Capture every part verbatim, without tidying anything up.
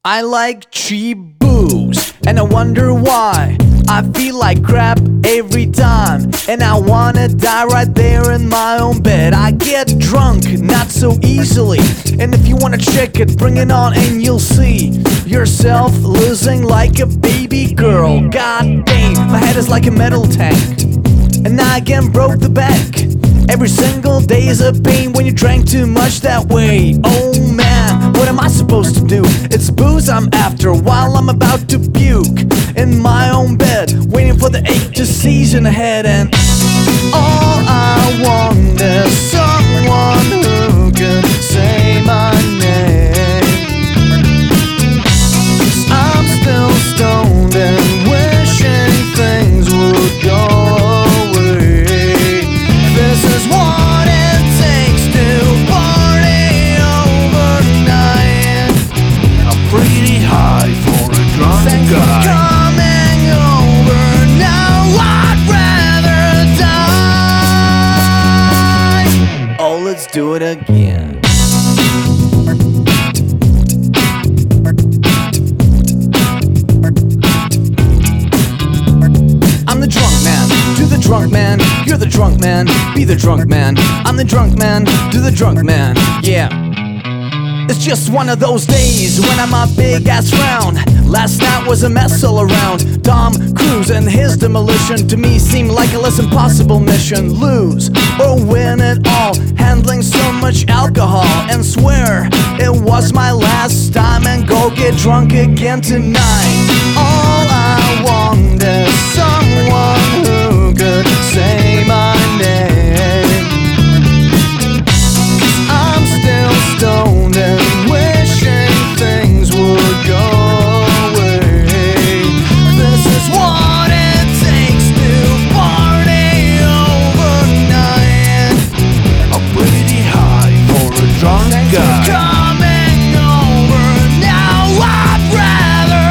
I like cheap booze, and I wonder why I feel like crap every time, and I wanna die right there in my own bed. I get drunk, not so easily, and if you wanna check it, bring it on and you'll see yourself losing like a baby girl. God damn, my head is like a metal tank, and I again broke the back. Every single day is a pain when you drank too much that way. Oh man, what am I supposed to do? It's booze I'm after while I'm about to puke in my own bed, waiting for the ache to season ahead. And all I want is someone who can say my name, 'cause I'm still stoned and wishing things would go away. This is what it takes to party overnight. I'm pretty high for a drunk Thanks for guy. coming over. Now I'd rather die. Oh, let's do it again. I'm the drunk man, do the drunk man. You're the drunk man, be the drunk man. I'm the drunk man, do the drunk man. Yeah. It's just one of those days when I'm a big ass round. Last night was a mess all around. Tom Cruise and his demolition to me seemed like a less impossible mission. Lose or win it all, handling so much alcohol, and swear it was my last time, and go get drunk again tonight. All I want is someone who could say my name, 'cause I'm still stoned and wishing things would go away. This is what it takes to party overnight. I'm pretty high for a drunk Thanks for guy. coming over. Now I'd rather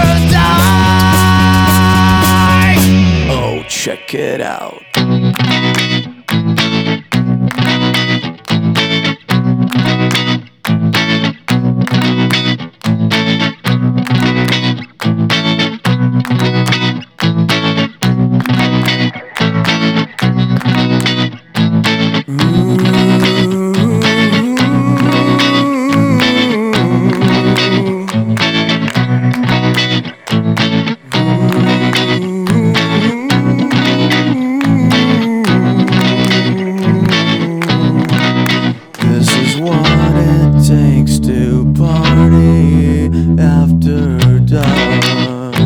die. Oh, check it out. This is what it takes to party after dark.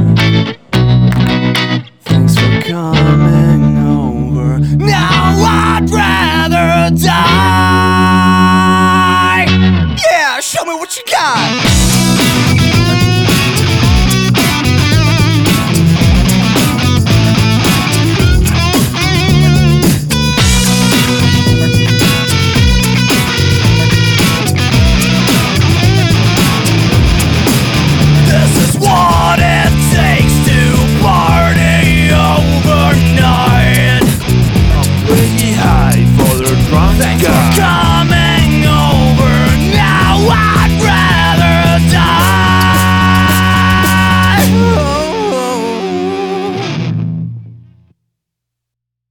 Thanks for coming over. Now I'd rather die.